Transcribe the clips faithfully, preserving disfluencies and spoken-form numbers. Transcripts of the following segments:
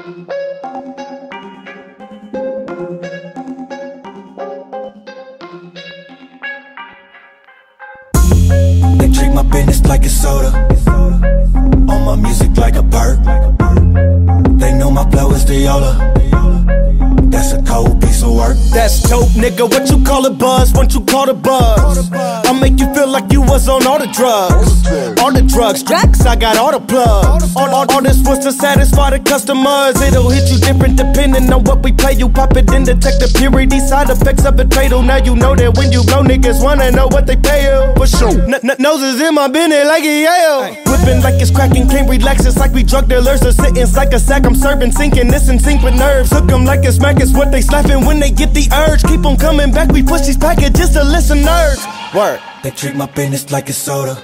They treat my business like it's soda, on my music like a perk. They know my flow is the Yola. That's a cold piece of work. That's dope, nigga. What you call it, buzz? Once you call it buzz, I'll make you feel like you was on all the drugs. All the drugs, drugs. I got all the plugs. All, all, all this was to satisfy the customers. It'll hit you different depending on what we play. You pop it in, detect the purity, side effects of it fatal. Now you know that when you go, niggas wanna know what they pay you. For sure. N -n Noses in my business like a Yale. Whipping like it's cracking, can't relax. It's like we drug dealers. The sentence like a sack. I'm serving, sinking. This in sync with nerves. Hook 'em like it's smack. It's what they slapping when they get the urge. Keep 'em coming back. We push these packages to listeners. Word. They treat my business like it's soda,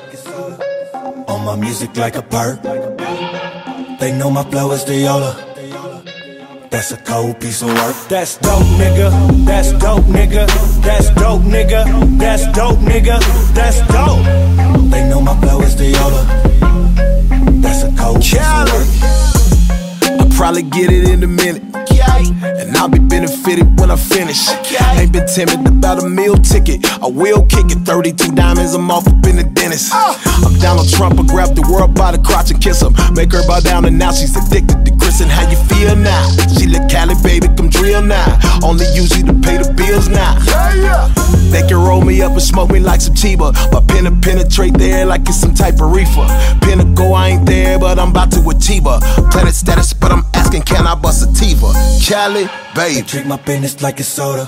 on my music like a perk. They know my flow is the Yola. That's a cold piece of work. That's dope, nigga. That's dope, nigga. That's dope, nigga. That's dope, nigga. That's dope. They know my flow is the Yola. That's a cold piece of work. I'll probably get it in a minute, and I'll be benefited when I finish. Ain't been timid about a meal ticket. I will kick it. thirty-two diamonds, I'm off up in the dentist. I'm Donald Trump, I grab the world by the crotch and kiss him. Make her bow down and now she's addicted to Chris. And how you feel now? She look Cali, baby, come drill now. Only use you to pay the bills now. They can roll me up and smoke me like some Chiba. My pen to penetrate the air like it's some type of reefer. Pinnacle, I ain't there, but I'm about to achieve her. Planet status, but I'm asking, can I bust a Tiva? Cali, baby. They treat my business like it's soda,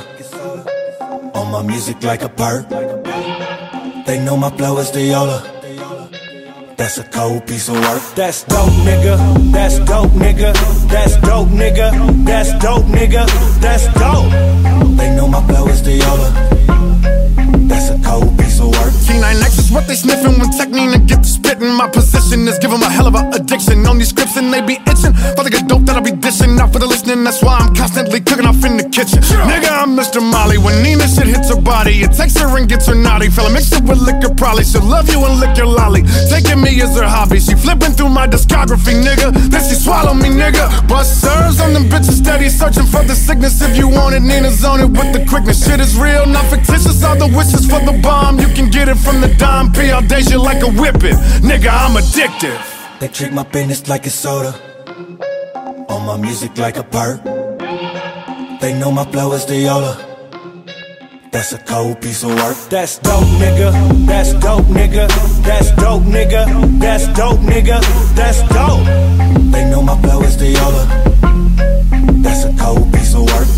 on my music like a perk. They know my flow is the Yola. That's a cold piece of work. That's dope, nigga. That's dope, nigga. That's dope, nigga. That's dope, nigga. That's dope. They know my flow is the Yola. That's a cold piece of work. T nine X is what they sniffing when Technina get to spitting. My position is give them a hell of a addiction. On these scripts and they be itching. Father get dope that I be dishing. Not for the listening, that's why I'm constantly cooking off in the kitchen. Yeah. Nigga, I'm Mister Molly. When Nina shit hits her body, it takes her and gets her naughty. Fella mix it with liquor, probably she'll love you and lick your lolly. Taking me as her hobby. She flipping through my discography, nigga. Then she swallow me, nigga. But serves on them bitches steady searching for the sickness. If you want it, Nina's on it with the quickness. Shit is real, not fictitious. All the wishes for the bomb, you can get it from the dime. P audacious like a whippet, nigga, I'm addictive. They treat my business like it's soda, on my music like a perk. They know my flow is the Yola. That's a cold piece of work. That's dope, nigga. That's dope, nigga. That's dope, nigga. That's dope, nigga. That's dope. They know my flow is the Yola. That's a cold piece of work.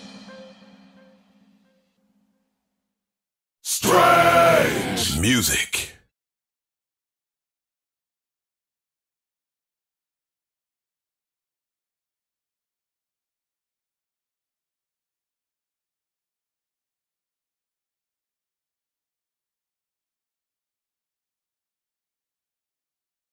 Strange music.